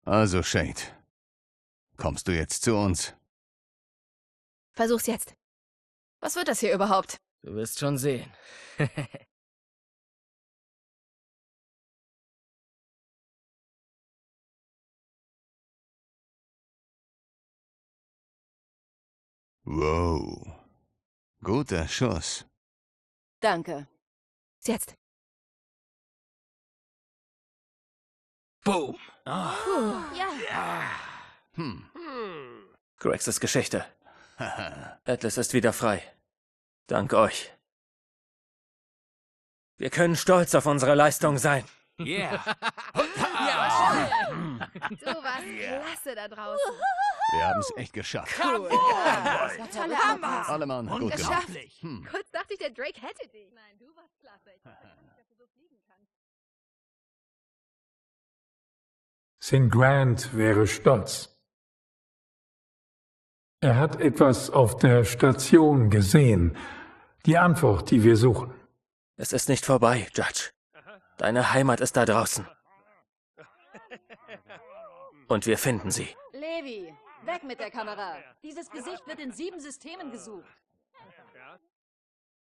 Also, Shade, kommst du jetzt zu uns? Versuch's jetzt. Was wird das hier überhaupt? Du wirst schon sehen. Wow. Guter Schuss. Danke. Jetzt. Boom. Ja. Gregs ist Geschichte. Atlas ist wieder frei. Dank euch. Wir können stolz auf unsere Leistung sein. Yeah. Du warst klasse da draußen. Wir haben es echt geschafft. Das war tolle Arbeit. Alle Mann, gut gemacht. Unglaublich. Kurz dachte ich, der Drake hätte dich. Nein, du warst klasse. Ich weiß nicht, dass du so fliegen kannst. St. Grant wäre stolz. Er hat etwas auf der Station gesehen. Die Antwort, die wir suchen. Es ist nicht vorbei, Judge. Deine Heimat ist da draußen. Und wir finden sie. Levi, weg mit der Kamera. Dieses Gesicht wird in 7 Systemen gesucht.